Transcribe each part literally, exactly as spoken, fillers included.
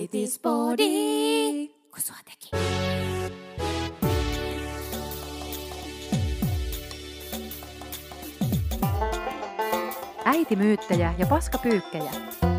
Äitispodi, kun sua teki. Äitimyyttejä ja paskapyykkejä.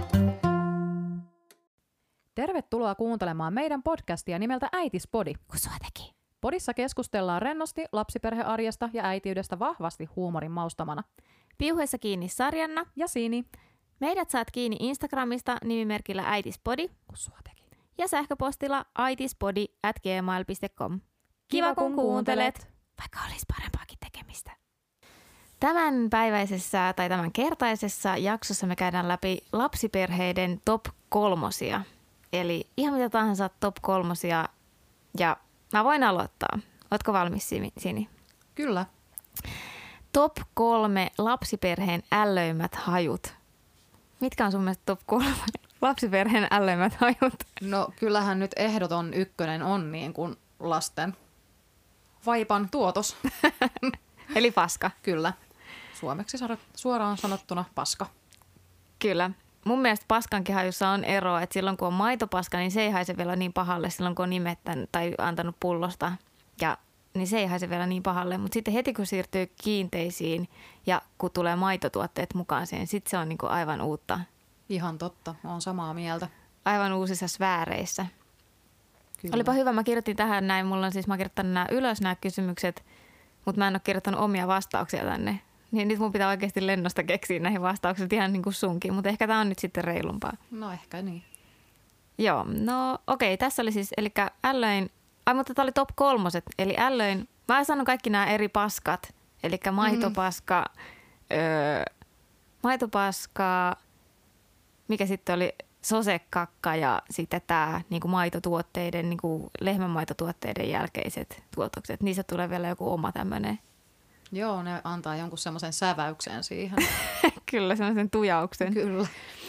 Tervetuloa kuuntelemaan meidän podcastia nimeltä Äitispodi, Kun sua teki. Podissa keskustellaan rennosti lapsiperhearjesta ja äitiydestä vahvasti huumorin maustamana. Piuheessa kiinni Sarjanna. Ja Sini, Meidät saat kiinni Instagramista nimimerkillä äitispodi kun sua teki. ja sähköpostilla äitispodi at gmail dot com. Kiva kun kuuntelet, vaikka olisi parempaakin tekemistä. Tämän päiväisessä tai tämän kertaisessa jaksossa me käydään läpi lapsiperheiden top kolmosia. Eli ihan mitä tahansa top kolmosia. Ja mä voin aloittaa. Ootko valmis, Sini? Kyllä. Top kolme lapsiperheen ällöimmät hajut. Mitkä on sun mielestä top kolme lapsiperheen ällöimmät hajut? No kyllähän nyt ehdoton ykkönen on niin kuin lasten vaipan tuotos. Eli paska. Kyllä. Suomeksi suoraan sanottuna paska. Kyllä. Mun mielestä paskankin hajussa on ero, että silloin kun on maitopaska, niin se ei haise vielä niin pahalle silloin kun on nimettänyt tai antanut pullosta. Ja, niin se ei haise vielä niin pahalle. Mutta sitten heti kun siirtyy kiinteisiin ja kun tulee maitotuotteet mukaan siihen, sitten se on niinku aivan uutta. Ihan totta, olen samaa mieltä. Aivan uusissa sfääreissä. Kyllä. Olipa hyvä, mä kirjoitin tähän näin. Mulla on siis, mä kirjoittanut nämä ylös nämä kysymykset, mutta mä en ole kirjoittanut omia vastauksia tänne. Niin nyt mun pitää oikeasti lennosta keksiä näihin vastauksiin ihan niin kuin sunkin, mutta ehkä tää on nyt sitten reilumpaa. No ehkä niin. Joo, no okei, tässä oli siis, eli ällöin, ai mutta tää oli top kolmoset, eli ällöin, mä sanon kaikki nämä eri paskat, eli maitopaska, mm. öö, maitopaska, mikä sitten oli sosekakka ja sitten tää niinku maitotuotteiden, niinku lehmänmaitotuotteiden jälkeiset tuotokset, niissä tulee vielä joku oma tämmönen. Joo, ne antaa jonkun semmoisen säväyksen siihen. Kyllä, semmoisen tujauksen. Kyllä.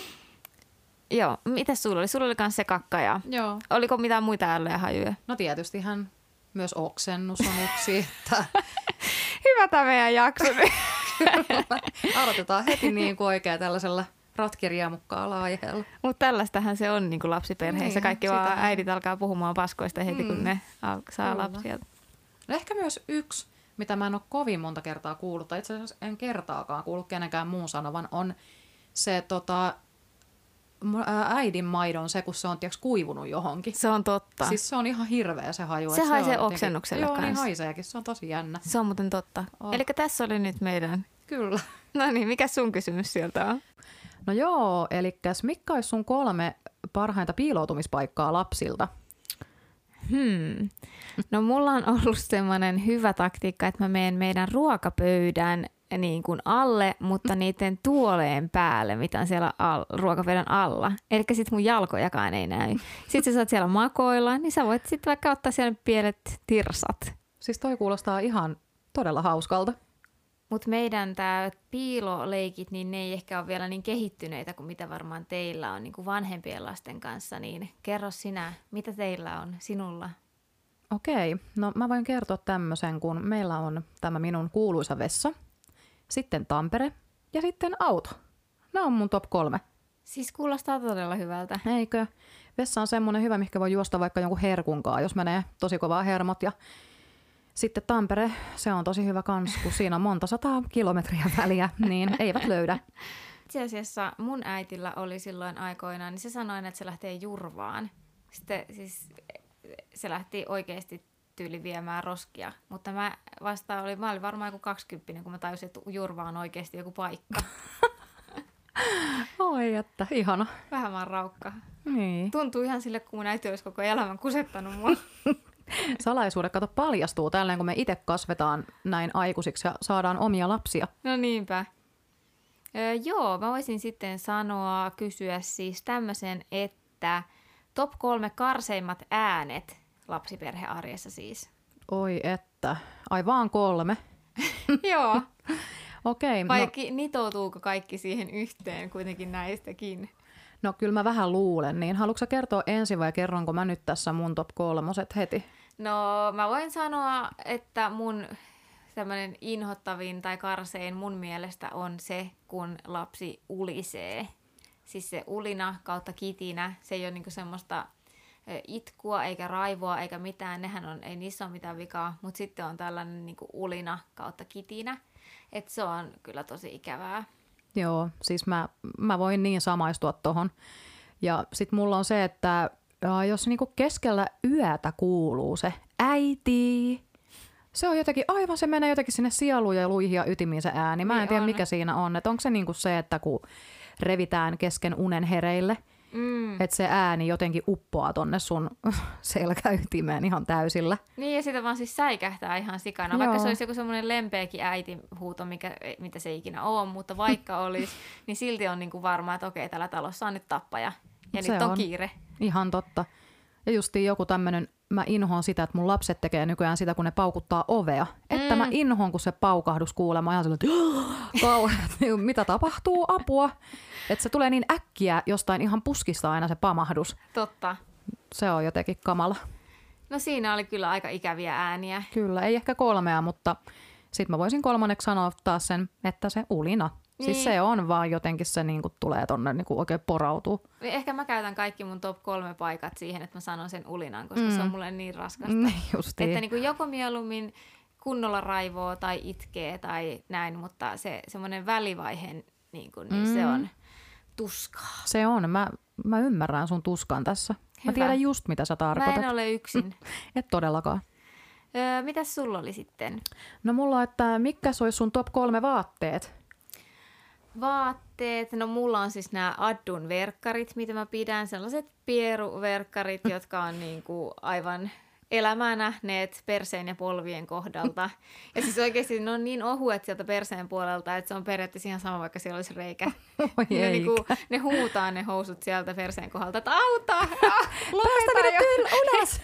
Joo, mitäs sulla oli? Sulla oli myös se kakka ja Joo. oliko mitään muita ällöjä hajuja? No tietystihän myös oksennus on yksi. Että Hyvä tämä meidän jakso. aloitetaan heti niin kuin oikein tällaisella ratkiriamukkaalla aiheella. Mutta tällaistähän se on niin kuin lapsiperheissä. Niin, Kaikki vaan sitähän. äidit alkaa puhumaan paskoista heti, kun Mm. ne al- saa Kyllä. lapsia. No ehkä myös yksi, mitä mä en ole kovin monta kertaa kuullut, tai itse asiassa en kertaakaan kuullut kenenkään muun sanovan, on se tota, äidin maidon se, kun se on tiiäks, kuivunut johonkin. Se on totta. Siis se on ihan hirveä se haju. Se että haisee on jotenkin- oksennukselle Joo, niin kanssa. haiseekin. Se on tosi jännä. Se on muuten totta. Oh. Eli tässä oli nyt meidän. Kyllä. No niin, mikä sun kysymys sieltä on? No joo, eli mitkä olisi sun kolme parhainta piiloutumispaikkaa lapsilta? Hmm. No mulla on ollut semmoinen hyvä taktiikka, että mä menen meidän ruokapöydän niin kuin alle, mutta niiden tuoleen päälle, mitä on siellä al- ruokapöydän alla. Eli sit mun jalkojakaan ei näy. Sitten sä saat siellä makoilla, niin sä voit sitten vaikka ottaa siellä pienet tirsat. Siis toi kuulostaa ihan todella hauskalta. Mutta meidän tää piiloleikit, niin ne ei ehkä ole vielä niin kehittyneitä kuin mitä varmaan teillä on niin kuin vanhempien lasten kanssa. Niin kerro sinä, mitä teillä on sinulla? Okei, no mä voin kertoa tämmöisen, kun meillä on tämä minun kuuluisa vessa, sitten Tampere ja sitten auto. Nämä on mun top kolme. Siis kuulostaa todella hyvältä. Eikö? Vessa on semmoinen hyvä, mikä voi juosta vaikka jonkun herkunkaan, jos menee tosi kovaa hermot. Ja sitten Tampere, se on tosi hyvä kans, kun siinä on monta sataa kilometriä väliä, niin eivät löydä. Itse asiassa mun äitillä oli silloin aikoinaan, niin se sanoi aina, että se lähtee Jurvaan. Sitten siis se lähti oikeasti tyyli viemään roskia, mutta mä vasta olin, mä olin varmaan joku kaksikymppinen, kun mä tajusin, että Jurva on oikeasti joku paikka. Oi, että ihana. Vähän vaan raukka. Niin. Tuntuu ihan sille, kun mun äiti olisi koko elämän kusettanut mua. Salaisuudet, kato, paljastuu tälleen, kun me itse kasvetaan näin aikuisiksi ja saadaan omia lapsia. No niinpä. Öö, joo, mä voisin sitten sanoa, kysyä siis tämmöisen, että top kolme karseimmat äänet lapsiperhearjessa siis. Oi, että. Ai vaan kolme. Joo. Okei. Vai No, ki- nitoutuuko kaikki siihen yhteen kuitenkin näistäkin? no kyllä mä vähän luulen, niin haluatko sä kertoa ensin vai kerronko mä nyt tässä mun top kolmoset heti? No mä voin sanoa, että mun tämmöinen inhottavin tai karsein mun mielestä on se, kun lapsi ulisee. siis se ulina kautta kitinä, se ei ole niinku semmoista itkua eikä raivoa eikä mitään, nehän on, ei niissä ole mitään vikaa, mutta sitten on tällainen niinku ulina kautta kitinä, että se on kyllä tosi ikävää. Joo, siis mä, mä voin niin samaistua tohon. Ja sit mulla on se, että jos niinku keskellä yötä kuuluu se äiti, se on jotenkin, aivan se menee jotenkin sinne sieluun ja luihin ja ytimiin se ääni. Mä en niin tiedä on. Mikä siinä on, että onko se niinku se, että kun revitään kesken unen hereille, mm. että se ääni jotenkin uppoaa tonne sun selkäytimeen ihan täysillä. Niin ja sitä vaan siis säikähtää ihan sikana, vaikka se olisi joku semmoinen lempeäkin äitihuuto, mikä, mitä se ikinä on, mutta vaikka olisi, niin silti on niinku varma, että okei, tällä talossa on nyt tappaja ja se nyt on, on kiire. Ihan totta. Ja justiin joku tämmöinen, mä inhoan sitä, että mun lapset tekee nykyään sitä, kun ne paukuttaa ovea. Mm. Että mä inhoan, kun se paukahdus kuulee. Mä ihan sellainen, että mitä tapahtuu, apua. Että se tulee niin äkkiä jostain ihan puskista aina se pamahdus. Totta. Se on jotenkin kamala. No siinä oli kyllä aika ikäviä ääniä. Kyllä, ei ehkä kolmea, mutta sit mä voisin kolmanneksi sanoa taas sen, että se ulina. Niin. Siis se on vaan jotenkin se niin kuin tulee tonne niin kuin oikein porautuu. Ehkä mä käytän kaikki mun top kolme paikat siihen, että mä sanon sen ulinan, koska mm. se on mulle niin raskasta. Niin justiin. Että niin kuin joko mieluummin kunnolla raivoo tai itkee tai näin, mutta se semmoinen välivaihe, niin, kuin, niin mm. se on tuskaa. Se on. Mä, mä ymmärrän sun tuskan tässä. Hyvä. Mä tiedän just, mitä sä tarkoitat. Mä en ole yksin. Et todellakaan. Öö, mitäs sulla oli sitten? No mulla, että mitkä olisi sun top kolme vaatteet? Vaatteet, no mulla on siis nämä Addun verkkarit, mitä mä pidän, sellaiset pieruverkkarit, jotka on niinku aivan elämää nähneet perseen ja polvien kohdalta. Ja siis oikeasti ne on niin ohuet sieltä perseen puolelta, että se on periaatteessa ihan sama, vaikka siellä olisi reikä. Ne, niinku, ne huutaa ne housut sieltä perseen kohdalta, että auta! Ah, lopeta jo! Ulos!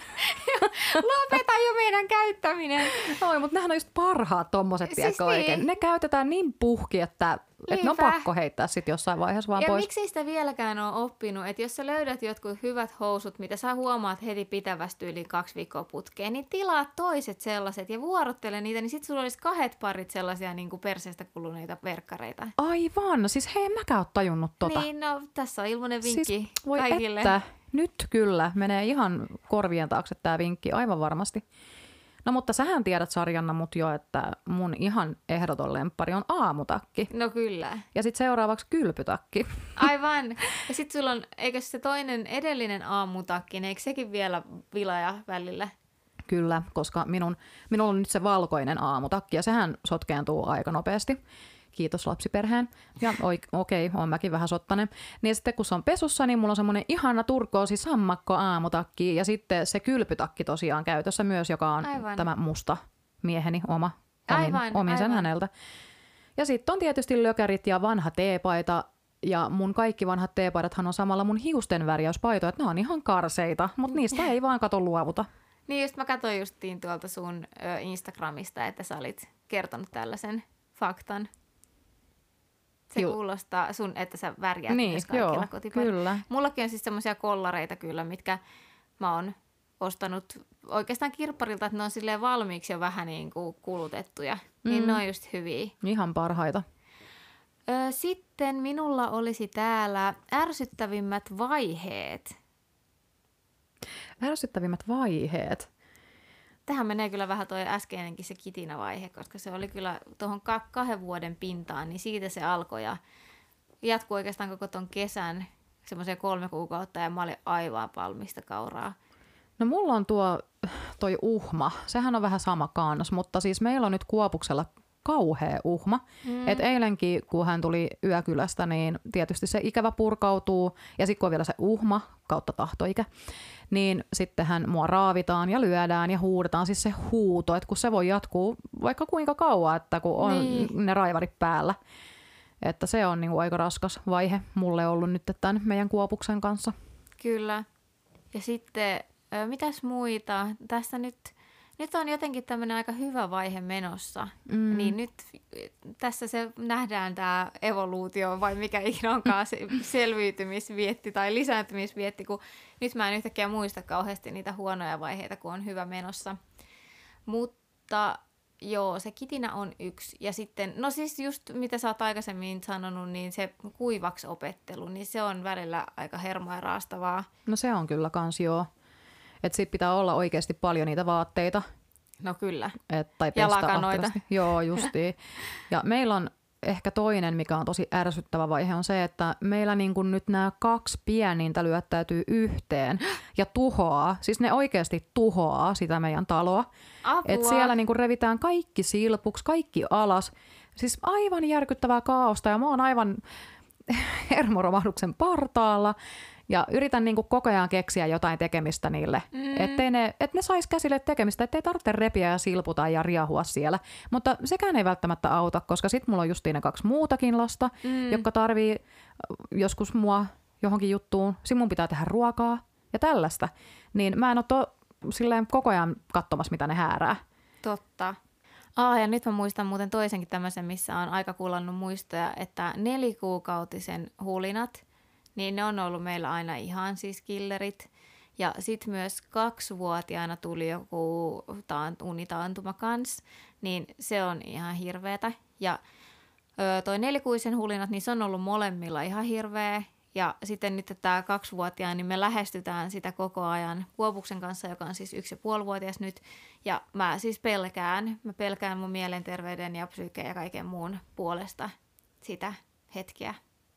Lopeta jo meidän käyttäminen! Oi, mutta nehän on just parhaat tommoset, siis niin. Oikein. Ne käytetään niin puhki, että että ne on pakko heittää sitten jossain vaiheessa vaan ja pois. Ja miksi sitä vieläkään on oppinut, että jos sä löydät jotkut hyvät housut, mitä sä huomaat heti pitävästi yli kaksi viikkoa putkeen, niin tilaa toiset sellaiset ja vuorottele niitä, niin sit sulla olisi kahdet parit sellaisia niin kuin perseestä kuluneita verkkareita. Aivan, siis hei, en mäkään ole tajunnut tota. Niin, no tässä on ilmainen vinkki siis, voi kaikille. Että, nyt kyllä, menee ihan korvien taakse tää vinkki, aivan varmasti. No mutta sähän tiedät, Sarjanna, mut jo, että mun ihan ehdoton lemppari on aamutakki. No kyllä. Ja sitten seuraavaksi kylpytakki. Aivan. Ja sitten sulla on, eikö se toinen edellinen aamutakki, niin eikö sekin vielä vilaja välillä? Kyllä, koska minun, minulla on nyt se valkoinen aamutakki ja sehän sotkeentuu aika nopeasti. Kiitos lapsiperheen. Ja okei, okay, oon mäkin vähän sottainen. Niin sitten kun se on pesussa, niin mulla on semmoinen ihana turkoosi sammakko aamutakki. Ja sitten se kylpytakki tosiaan käytössä myös, joka on aivan. Tämä musta mieheni oma. Omin, aivan, omin sen aivan. Häneltä. Ja sitten on tietysti lökärit ja vanha teepaita. Ja mun kaikki vanhat teepaidathan on samalla mun hiusten värjäyspaitoja. Että ne on ihan karseita, mutta niistä ei vaan kato luovuta. Niin just mä katsoin justiin tuolta sun ö, Instagramista, että sä olit kertonut tällaisen faktan. Se Ju- kuulostaa sun, että sä värjäät niin, myös kaikilla kotipaikoilla. Mullakin on siis semmoisia kollareita kyllä, mitkä mä oon ostanut oikeastaan kirpparilta, että ne on silleen valmiiksi jo vähän niin kuin kulutettuja. Mm. Niin ne on just hyviä. Ihan parhaita. Ö, sitten minulla olisi täällä ärsyttävimmät vaiheet. Ärsyttävimmät vaiheet? Tähän menee kyllä vähän toi äskeinenkin se kitinävaihe, koska se oli kyllä tuohon kahden vuoden pintaan, niin siitä se alkoi ja jatkui oikeastaan koko ton kesän semmoisia kolme kuukautta ja mä olin aivan valmista kauraa. No mulla on tuo toi uhma, sehän on vähän sama kannas, mutta siis meillä on nyt Kuopuksella kauhea uhma. Mm. Et eilenkin, kun hän tuli yökylästä, niin tietysti se ikävä purkautuu ja sitten kun on vielä se uhma kautta tahtoikä, niin sittenhän mua raavitaan ja lyödään ja huudetaan, siis se huuto, että kun se voi jatkuu vaikka kuinka kauan, että kun on niin. Ne raivarit päällä. Että se on niin kuin aika raskas vaihe mulle ollut nyt tämän meidän Kuopuksen kanssa. Kyllä. Ja sitten, mitäs muita? Tässä nyt, nyt on jotenkin tämmöinen aika hyvä vaihe menossa. Mm. Niin nyt tässä se nähdään tämä evoluutio, vai mikä ikinä onkaan se selviytymisvietti tai lisääntymisvietti, kun nyt mä en yhtäkkiä muista kauheasti niitä huonoja vaiheita, kun on hyvä menossa. Mutta joo, se kitinä on yksi. Ja sitten, no siis just mitä sä oot aikaisemmin sanonut, niin se kuivaksi opettelu, niin se on välillä aika hermoa ja raastavaa. No se on kyllä kans joo. Että sit pitää olla oikeasti paljon niitä vaatteita. No kyllä. Et, tai ja pestä lakanoita. ahkerasti. Joo, justiin. Ja meillä on ehkä toinen, mikä on tosi ärsyttävä vaihe, on se, että meillä niin kun nyt nämä kaksi pienintä lyöttäytyy yhteen ja tuhoaa. Siis ne oikeasti tuhoaa sitä meidän taloa. Että siellä niin kun revitään kaikki silpuksi, kaikki alas. Siis aivan järkyttävää kaaosta ja mä oon aivan hermoromahduksen partaalla. Ja yritän niin kuin koko ajan keksiä jotain tekemistä niille, mm. ettei ne, et ne sais käsille tekemistä, ettei tarvitse repiä ja silputa ja riahua siellä. Mutta sekään ei välttämättä auta, koska sit mulla on justiin ne kaksi muutakin lasta, mm. jotka tarvii joskus mua johonkin juttuun. Sitten mun pitää tehdä ruokaa ja tällaista. Niin mä en ole to, silleen koko ajan katsomassa, mitä ne häärää. Totta. Ah, ja nyt mä muistan muuten toisenkin tämmöisen, missä on aika kuulannut muistoja, että nelikuukautisen hulinat, niin ne on ollut meillä aina ihan siis killerit. Ja sitten myös kaksivuotiaana tuli joku taant, unitaantuma kans, niin se on ihan hirveetä. Ja ö, toi nelikuisen hulinat, niin se on ollut molemmilla ihan hirveä. Ja sitten nyt tämä kaksivuotiaan, niin me lähestytään sitä koko ajan Kuopuksen kanssa, joka on siis yksi ja puolivuotias nyt. Ja mä siis pelkään, mä pelkään mun mielenterveyden ja psyyken ja kaiken muun puolesta sitä hetkeä.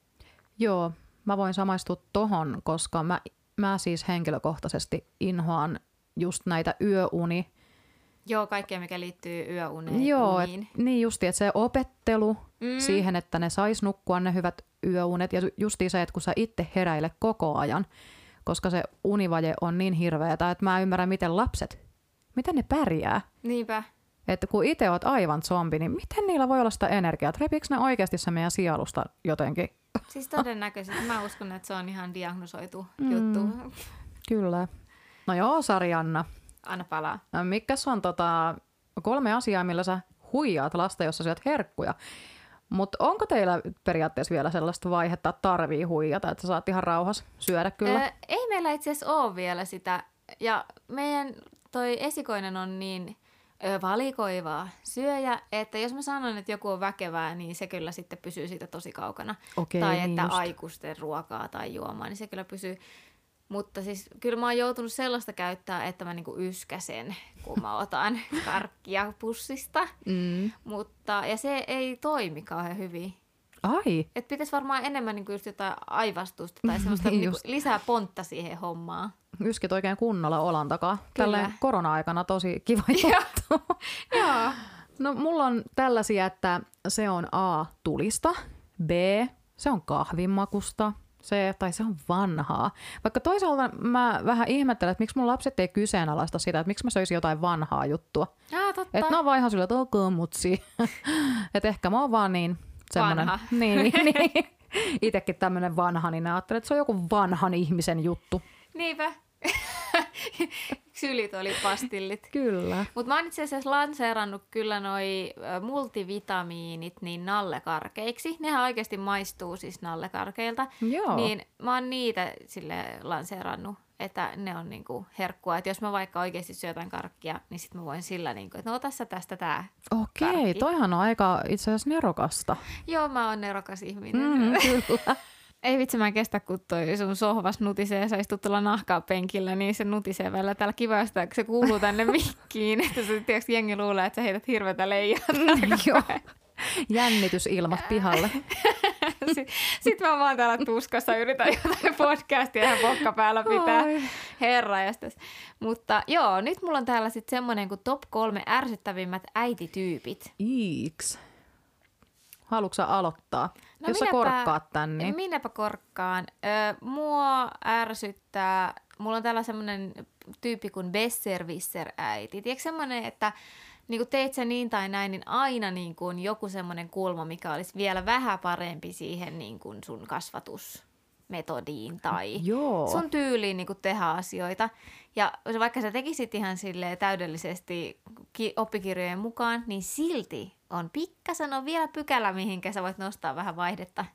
Joo. Mä voin samaistua tohon, koska mä, mä siis henkilökohtaisesti inhoan just näitä yöuni. Joo, kaikkea mikä liittyy yöuneen. Joo, et, niin justi, että se opettelu mm. siihen, että ne sais nukkua ne hyvät yöunet ja justiin se, että kun sä itse heräile koko ajan, koska se univaje on niin hirveetä, että mä ymmärrän, miten lapset, miten ne pärjää. Niinpä. Että kun itse oot aivan zombi, niin miten niillä voi olla sitä energiaa? Repiikö ne oikeasti se meidän sielusta jotenkin? Siis todennäköisesti. Mä uskon, että se on ihan diagnosoitu mm, juttu. Kyllä. No joo, Sari-Anna. Anna palaa. Mikäs on tota, kolme asiaa, millä sä huijaat lasta, jos sä syöt herkkuja? Mutta onko teillä periaatteessa vielä sellaista vaihetta, että tarvii huijata, että sä saat ihan rauhassa syödä kyllä? Öö, ei meillä itse asiassa ole vielä sitä. Ja meidän toi esikoinen on niin valikoivaa syöjä, että jos mä sanon, että joku on väkevää, niin se kyllä sitten pysyy siitä tosi kaukana. Okei, tai niin että just. Aikuisten ruokaa tai juomaa, niin se kyllä pysyy. Mutta siis kyllä mä oon joutunut sellaista käyttää, että mä niinku yskäsen, kun mä otan karkkia pussista. Mm. Mutta, ja se ei toimi kauhean hyvin. Ai. Että pitäisi varmaan enemmän niinku just jotain aivastusta tai semmoista niin niinku lisää pontta siihen hommaan. Yskit oikein kunnolla olan takaa. Tälleen korona-aikana tosi kiva juttu. Joo. No mulla on tällaisia, että se on A, tulista, B, se on kahvinmakusta, C, tai se on vanhaa. Vaikka toisaalta mä vähän ihmettelen, että miksi mun lapset ei kyseenalaista sitä, että miksi mä söisin jotain vanhaa juttua. Ah, totta. Että ne on vaan ihan sillä, että ok, mutsi. Että ehkä mä oon vaan niin semmoinen. Vanha. Niin, niin. Itekin tämmönen vanha, niin mä ajattelen, että se on joku vanhan ihmisen juttu. Niinpä. Sylit oli pastillit. Kyllä. Mutta mä oon itse asiassa lanseerannut kyllä noi multivitamiinit niin nallekarkeiksi. Nehän oikeasti maistuu siis nallekarkeilta. Joo. Niin mä oon niitä sille lanseerannut, että ne on niinku herkkua. Että jos mä vaikka oikeasti syötän karkkia, niin sit mä voin sillä niinku, että no ota sä tästä tää Okei, karkki. Toihan on aika itse asiassa nerokasta. Joo, mä oon nerokas ihminen. Mm, kyllä. Ei vitsi, mä en kestä, kun toi sun sohvas nutisee ja sä istut tuolla nahkaa penkillä, niin se nutisee välillä täällä kivasta, kun se kuuluu tänne mikkiin, että se tiiäks, jengi luulee, että sä heität hirveätä leijaa. Joo. Jännitysilmat pihalle. Sitten sit mä vaan täällä tuskassa yritän jotain podcastia ja pokka päällä pitää. Oi. Herranjestas. Mutta joo, nyt mulla on täällä sitten semmoinen kuin top kolme ärsyttävimmät äitityypit. Iiks. Haluatko sä aloittaa? No jos sä minäpä- korkkaat tän, niin... Minäpä korkkaan. Ö, mua ärsyttää, mulla on täällä semmoinen tyyppi kuin besserwisser-äiti. Tiedätkö semmoinen, että niin kuin teit sä niin tai näin, niin aina niin kuin joku semmoinen kulma, mikä olisi vielä vähän parempi siihen niin kuin sun kasvatusmetodiin tai Joo. sun tyyliin niin kuin tehdä asioita. Ja vaikka sä tekisit ihan silleen täydellisesti ki- oppikirjojen mukaan, niin silti on pikkasen on vielä pykälä, mihinkä sä voit nostaa vähän vaihdetta.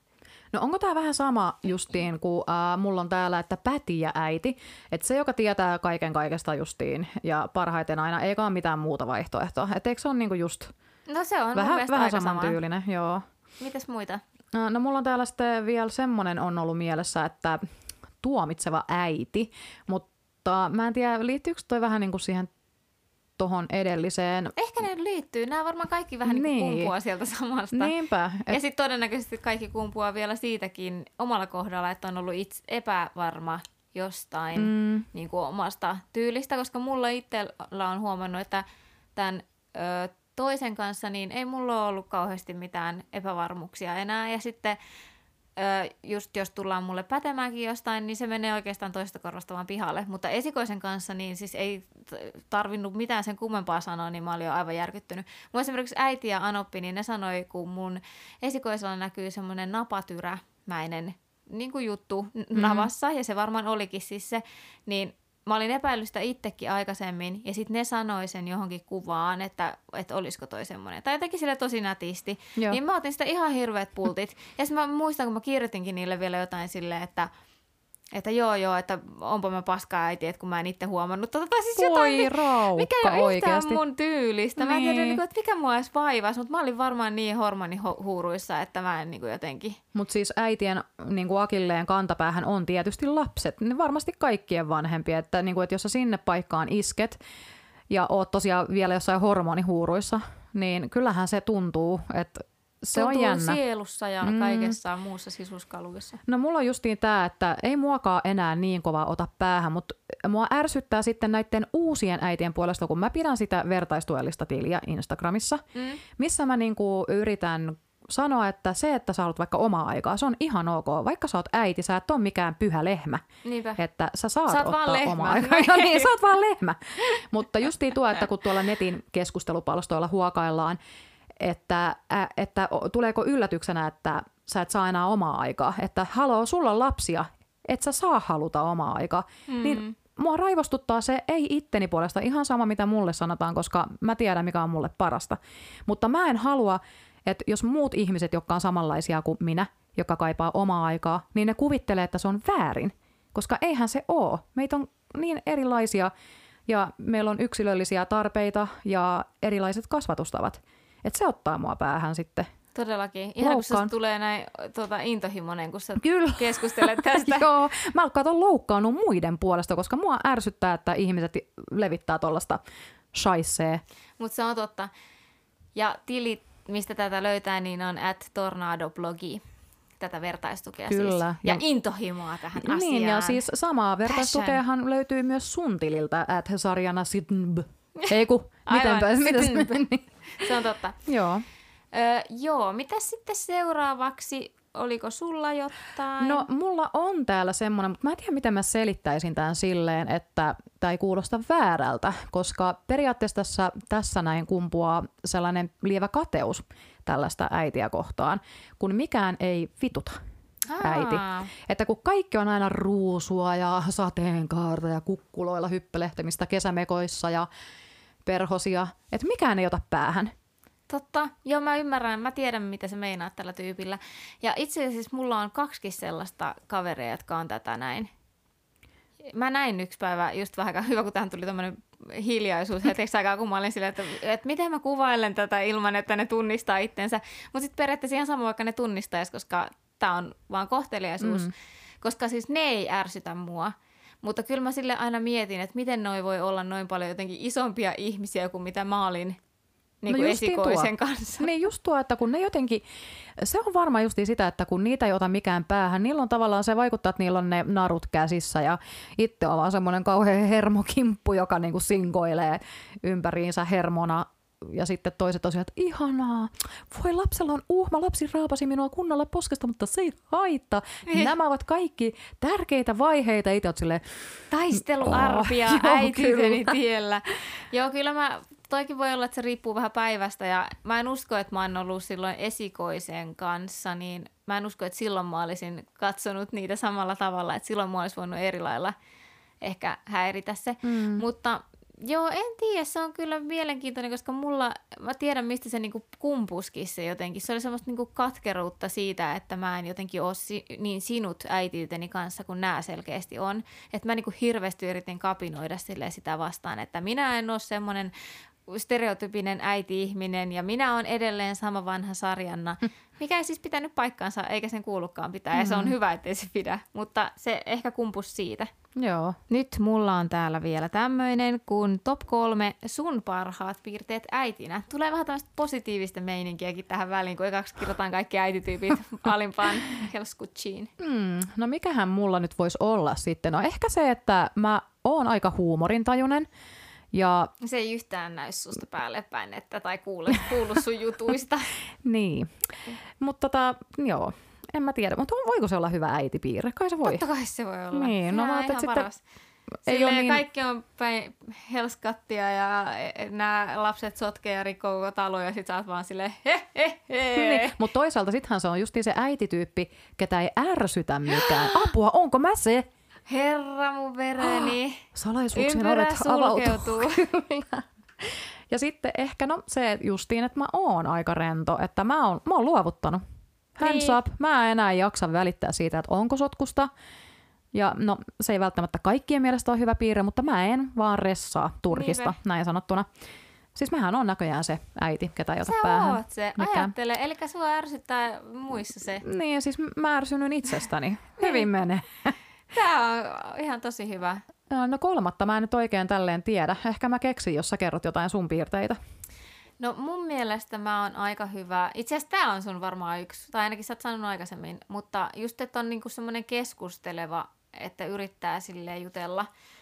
No onko tämä vähän sama justiin, kun äh, mulla on täällä, että päti ja äiti. Että se, joka tietää kaiken kaikesta justiin ja parhaiten aina, eikä ole mitään muuta vaihtoehtoa. Että eikö se ole niinku just No se on vähän, mun vähän aika samantyylinen, sama. joo. Mitäs muita? No mulla on täällä sitten vielä semmoinen on ollut mielessä, että tuomitseva äiti, mutta mä en tiedä, liittyykö toi vähän niin kuin siihen tohon edelliseen. Ehkä ne liittyy. Nämä varmaan kaikki vähän niin. Niin kumpuaa sieltä samasta. Niinpä. Et... Ja sitten todennäköisesti kaikki kumpuaa vielä siitäkin omalla kohdalla, että on ollut itse epävarma jostain mm. niin kuin omasta tyylistä, koska mulla itsellä on huomannut, että tämän ö, toisen kanssa niin ei mulla ole ollut kauheasti mitään epävarmuuksia enää. Ja sitten ö, just jos tullaan mulle pätemäänkin jostain, niin se menee oikeastaan toista korvasta vaan pihalle. Mutta esikoisen kanssa niin siis ei tarvinnut mitään sen kummempaa sanoa, niin mä olin jo aivan järkyttynyt. Mun esimerkiksi äiti ja Anoppi, niin ne sanoi, kun mun esikoisella näkyy semmoinen napatyrämäinen niin kuin juttu mm-hmm. navassa, ja se varmaan olikin siis se, niin mä olin epäillyt sitä itsekin aikaisemmin, ja sitten ne sanoi sen johonkin kuvaan, että, että olisiko toi semmoinen. Tai jotenkin sille tosi nätisti. Joo. Niin mä otin sitä ihan hirveät pultit. Ja sitten mä muistan, kun mä kirjoitinkin niille vielä jotain silleen, että että joo joo, että onpa mä paskaa äiti, että kun mä en itse huomannut. Tota, tai siis jotain, jotain, raukka, mikä ei ole oikeasti. yhtään mun tyylistä. Niin. Mä en tiedä, että mikä mua edes vaivasi, mutta mä olin varmaan niin hormonihuuruissa, että mä en niin kuin jotenkin. Mutta siis äitien niin kuin akilleen kantapäähän on tietysti lapset. Ne varmasti kaikkien vanhempia. Että, niin kuin, että jos sä sinne paikkaan isket ja oot tosiaan vielä jossain hormonihuuruissa, niin kyllähän se tuntuu, että se tuntuu on jännä. Sielussa ja mm. kaikessa muussa sisuskaluissa. No mulla on justiin tää, että ei muakaan enää niin kova ota päähän, mutta mua ärsyttää sitten näiden uusien äitien puolesta, kun mä pidän sitä vertaistuellista tiliä Instagramissa, mm. missä mä niinku yritän sanoa, että se, että sä haluat vaikka omaa aikaa, se on ihan ok. Vaikka sä oot äiti, sä et ole mikään pyhä lehmä. Niinpä. Että sä saat sä ottaa omaa aikaa. No niin, sä oot vaan lehmä. Mutta justiin tuo, että kun tuolla netin keskustelupalstoilla huokaillaan, Että, ä, että tuleeko yllätyksenä, että sä et saa enää omaa aikaa. Että haloo, sulla on lapsia, et sä saa haluta omaa aikaa. Mm. Niin mua raivostuttaa se, ei itteni puolesta, ihan sama mitä mulle sanotaan, koska mä tiedän mikä on mulle parasta. Mutta mä en halua, että jos muut ihmiset, jotka on samanlaisia kuin minä, joka kaipaa omaa aikaa, niin ne kuvittelee, että se on väärin. Koska eihän se oo. Meitä on niin erilaisia ja meillä on yksilöllisiä tarpeita ja erilaiset kasvatustavat. Että se ottaa mua päähän sitten. Todellakin. Ihan loukkaan. Kun se tulee näin tuota, intohimoinen, kun sä Kyllä. keskustelet tästä. Joo, mä katon loukkaannut muiden puolesta, koska mua ärsyttää, että ihmiset levittää tuollaista shaisee. Mutta se on totta. Ja tilit, mistä tätä löytää, niin on at tornadoblogi. Tätä vertaistukea Kyllä. siis. Ja, ja intohimoa tähän niin, asiaan. Niin, ja siis samaa vertaistukeahan löytyy myös sun tililtä, at Sarjana Sidnb. Ei kun, mitenpä, mitäs meni? Se on totta. Joo. Öö, joo, mitäs sitten seuraavaksi? Oliko sulla jotain? No mulla on täällä semmoinen, mutta mä en tiedä miten mä selittäisin tämän silleen, että tämä ei kuulosta väärältä, koska periaatteessa tässä, tässä näin kumpuaa sellainen lievä kateus tällaista äitiä kohtaan, kun mikään ei vituta. Äiti. Että kun kaikki on aina ruusua ja sateenkaarta ja kukkuloilla hyppelehtemistä kesämekoissa ja perhosia, että mikään ei ota päähän. Totta. Joo, mä ymmärrän. Mä tiedän, mitä se meinaa tällä tyypillä. Ja itse asiassa mulla on kaksikin sellaista kaveria, jotka on tätä näin. Mä näin yksi päivä, just vähän hyvä, kun tähän tuli tämmöinen hiljaisuus hetkeksi aikaa, kun mä olin silleen, että, että miten mä kuvailen tätä ilman, että ne tunnistaa itsensä. Mutta sitten periaatteessa ihan sama, vaikka ne tunnistaisi, koska tämä on vaan kohteliaisuus. Mm. Koska siis ne ei ärsytä mua. Mutta kyllä mä sille aina mietin, että miten noi voi olla noin paljon jotenkin isompia ihmisiä kuin mitä mä olin niin kuin no esikoisen tuo. kanssa. Niin just tuo, että kun ne jotenkin, se on varmaan justiin sitä, että kun niitä ei ota mikään päähän, niillä on tavallaan se vaikuttaa, että niillä on ne narut käsissä ja itse on vaan semmoinen kauhean hermokimppu, joka niin kuin sinkoilee ympäriinsä hermona. Ja sitten toiset tosiaan, että ihanaa, voi lapsella on uhma, lapsi raapasi minua kunnolla poskesta, mutta se ei haittaa. Nämä ovat kaikki tärkeitä vaiheita. Itse olet silleen, taisteluarpia oh, äititeni tiellä. Joo, kyllä mä, toikin voi olla, että se riippuu vähän päivästä ja mä en usko, että mä oon ollut silloin esikoisen kanssa, niin mä en usko, että silloin mä olisin katsonut niitä samalla tavalla, että silloin mä olisi voinut eri lailla ehkä häiritä se. Mm. Mutta Joo, en tiedä. Se on kyllä mielenkiintoinen, koska mulla, mä tiedän mistä se niinku kumpuskin se jotenkin. Se oli semmoista niinku katkeruutta siitä, että mä en jotenkin ole si- niin sinut äitiyteni kanssa kuin nämä selkeästi on. Että mä niinku hirveästi yritin kapinoida sitä vastaan, että minä en ole semmoinen stereotypinen äiti-ihminen ja minä olen edelleen sama vanha Sarjanna, mikä ei siis pitänyt paikkaansa eikä sen kuulukaan pitää ja mm-hmm. se on hyvä, ettei se pidä, mutta se ehkä kumpus siitä. Joo. Nyt mulla on täällä vielä tämmöinen kuin top kolme sun parhaat piirteet äitinä. Tulee vähän tämmöistä positiivista meininkiäkin tähän väliin, kun ekaksi kirjoitetaan kaikki äitityypit alimpaan helskutsiin. Mm, no mikähän mulla nyt voisi olla sitten? No ehkä se, että mä oon aika huumorintajuinen. Ja se ei yhtään näy susta päälle päin, että, tai kuulu, kuulu sun jutuista. Niin, mutta tota, joo, en mä tiedä. Mutta voiko se olla hyvä äitipiirre? Kai se voi. Totta kai se voi olla. Niin, no mä ihan sitten ei ole niin... Kaikki on päin helskattia ja nämä lapset sotkee ja rikkoo koko talo ja sit sä oot vaan silleen he he he. Niin, mutta toisaalta sittenhän se on justiin se äitityyppi, ketä ei ärsytä mikään. Apua, onko mä se? Herra mun vereni. Oh, salaisuuksien Ympyrä ovet sulkeutuu. Ja sitten ehkä no se justiin, että mä oon aika rento, että mä oon, mä oon luovuttanut. Hands niin. up. Mä en enää jaksa välittää siitä, että onko sotkusta. Ja no se ei välttämättä kaikkien mielestä ole hyvä piirre, mutta mä en vaan ressaa turhista, Niinpä. näin sanottuna. Siis mähän on näköjään se äiti, ketä ei ota Sä päähän. Sä oot se. Mikään. Ajattele. Eli sua ärsyttää muissa se. Niin, siis mä ärsynyn itsestäni. Hyvin menee. Tämä on ihan tosi hyvä. No kolmatta mä en nyt oikein tälleen tiedä. Ehkä mä keksin, jos sä kerrot jotain sun piirteitä. No mun mielestä mä oon aika hyvä. Itse asiassa tää on sun varmaan yksi, tai ainakin sä oot sanonut aikaisemmin. Mutta just, että on niinku semmoinen keskusteleva, että yrittää silleen jutella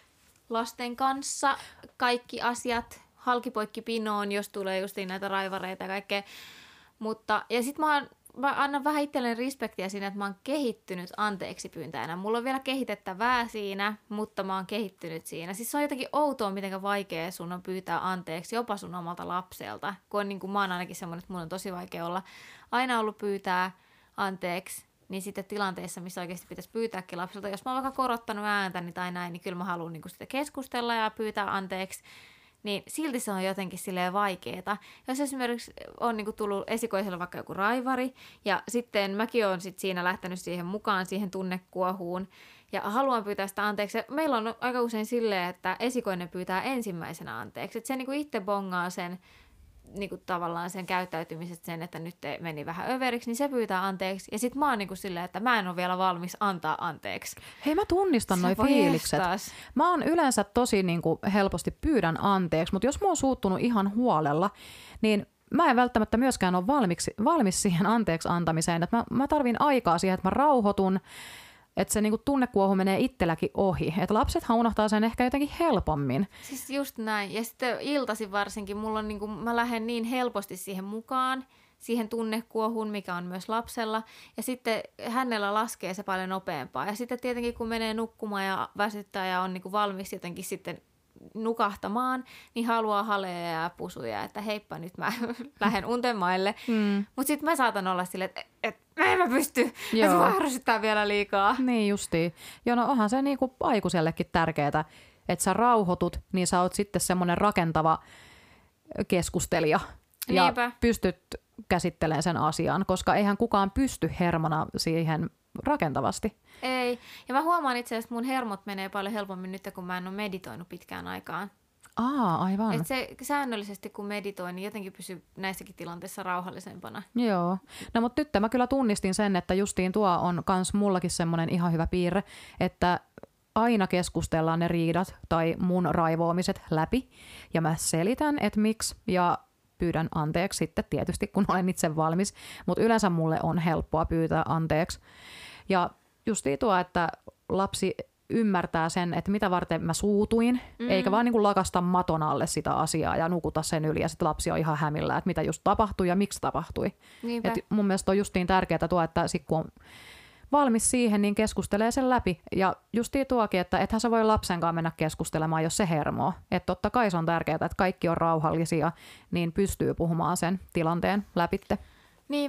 lasten kanssa kaikki asiat halkipoikki pinoon, jos tulee justiin näitä raivareita ja kaikkea. Mutta, ja sit mä oon Mä annan vähän itselleni respektiä siinä, että mä oon kehittynyt anteeksi pyyntäjänä. Mulla on vielä kehitettävää siinä, mutta mä oon kehittynyt siinä. Siis se on jotenkin outoa, miten vaikea sun on pyytää anteeksi jopa sun omalta lapselta. Kun on, niin kuin mä oon ainakin semmoinen, että mun on tosi vaikea olla aina ollut pyytää anteeksi, niin sitten tilanteissa, missä oikeasti pitäisi pyytääkin lapselta. Jos mä oon vaikka korottanut ääntäni tai näin, niin kyllä mä haluan niin kuin sitä keskustella ja pyytää anteeksi. Niin silti se on jotenkin silleen vaikeeta. Jos esimerkiksi on niinku tullut esikoisella vaikka joku raivari, ja sitten mäkin olen sit siinä lähtenyt siihen mukaan, siihen tunnekuohuun, ja haluan pyytää sitä anteeksi. Meillä on aika usein silleen, että esikoinen pyytää ensimmäisenä anteeksi. Että se niinku itse bongaa sen, niinku tavallaan sen käyttäytymisestä sen, että nyt meni vähän överiksi, niin se pyytää anteeksi. Ja sitten mä oon niinku silleen, että mä en ole vielä valmis antaa anteeksi. Hei, mä tunnistan noi fiilikset. Mä oon yleensä tosi niinku helposti pyydän anteeksi, mutta jos mä oon suuttunut ihan huolella, niin mä en välttämättä myöskään ole valmis, valmis siihen anteeksi antamiseen. Että mä, mä tarvin aikaa siihen, että mä rauhoitun, että se niinku tunnekuohu menee itselläkin ohi. Että lapsethan unohtaa sen ehkä jotenkin helpommin. Siis just näin. Ja sitten iltaisin varsinkin, mulla on niinku, mä lähden niin helposti siihen mukaan, siihen tunnekuohuun, mikä on myös lapsella. Ja sitten hänellä laskee se paljon nopeampaa. Ja sitten tietenkin kun menee nukkumaan ja väsyttää ja on niinku valmis jotenkin sitten nukahtamaan, niin haluaa haleja ja pusuja, että heippa nyt mä lähden untemaille. Mm. Mutta sitten mä saatan olla silleen, että et, en mä pysty, että mä ärsyttää vielä liikaa. Niin justiin. Joo, no onhan se niinku aikuisellekin tärkeää, että sä rauhoitut, niin sä oot sitten semmoinen rakentava keskustelija. Ja Niinpä. pystyt käsittelemään sen asian, koska eihän kukaan pysty hermona siihen rakentavasti. Ei. Ja mä huomaan itse asiassa, että mun hermot menee paljon helpommin nyt, kun mä en ole meditoinut pitkään aikaan. Aa, aivan. Et se säännöllisesti, kun meditoin, niin jotenkin pysyy näissäkin tilanteissa rauhallisempana. Joo. No mutta nyt mä kyllä tunnistin sen, että justiin tuo on kans mullakin semmoinen ihan hyvä piirre, että aina keskustellaan ne riidat tai mun raivoamiset läpi. Ja mä selitän, että miksi, ja pyydän anteeksi sitten tietysti, kun olen itse valmis. Mutta yleensä mulle on helppoa pyytää anteeksi. Ja justiin tuo, että lapsi ymmärtää sen, että mitä varten mä suutuin, mm. eikä vaan niin kuin lakasta maton alle sitä asiaa ja nukuta sen yli. Ja sitten lapsi on ihan hämillä, että mitä just tapahtui ja miksi tapahtui. Et mun mielestä on justiin tärkeää tuo, että sit kun on valmis siihen, niin keskustelee sen läpi. Ja justiin tuokin, että ethän sä voi lapsenkaan mennä keskustelemaan, jos se hermoo. Että totta kai se on tärkeää, että kaikki on rauhallisia, niin pystyy puhumaan sen tilanteen läpitte. Niinpä.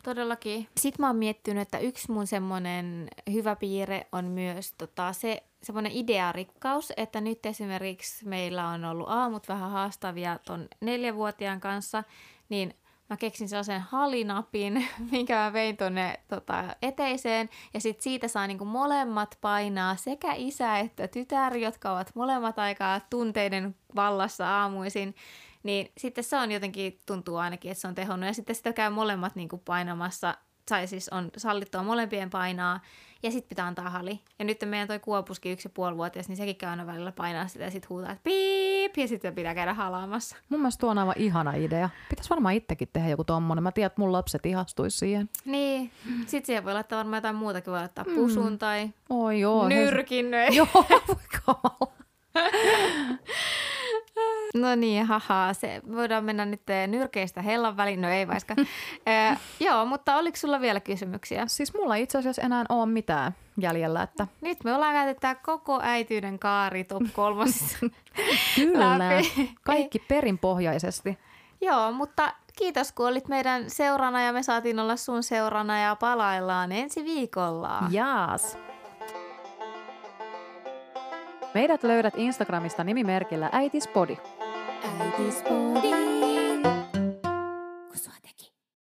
todellakin. Sitten mä oon miettinyt, että yksi mun semmoinen hyvä piirre on myös tota, se semmoinen idearikkaus, että nyt esimerkiksi meillä on ollut aamut vähän haastavia ton neljävuotiaan kanssa, niin mä keksin sellaisen halinapin, minkä mä vein tonne tota, eteiseen, ja sitten siitä saa niinku molemmat painaa, sekä isä että tytär, jotka ovat molemmat aikaa tunteiden vallassa aamuisin, niin sitten se on jotenkin, tuntuu ainakin, että se on tehonnut, ja sitten sitä käy molemmat niinku painamassa, tai siis on sallittua molempien painaa, ja sitten pitää antaa hali. Ja nyt meidän toi Kuopuskin yksi ja puolivuotias, niin sekin käy aina välillä painaa sitä, ja sitten huutaa, että piip, ja sitten pitää käydä halaamassa. Mun mielestä tuo on aivan ihana idea. Pitäisi varmaan itsekin tehdä joku tommonen. Mä tiedän, että mun lapset ihastuisi siihen. Niin, sitten siihen voi laittaa varmaan jotain muutakin, voi laittaa pusun mm. tai Oi, joo, nyrkin. He... Joo, voi kamala. No niin, haha, se voidaan mennä nyt nyrkeistä hellan väliin, no ei vaiska. eh, joo, mutta oliko sulla vielä kysymyksiä? Siis mulla ei itse asiassa enää ole mitään jäljellä, että... Nyt me ollaan käyty tää koko äityyden kaari top kolmosissa. Kyllä, kaikki perinpohjaisesti. Joo, mutta kiitos kun olit meidän seurana ja me saatiin olla sun seurana ja palaillaan ensi viikolla. Jaas. Meidät löydät Instagramista nimimerkillä äitispodi. Äitispodi.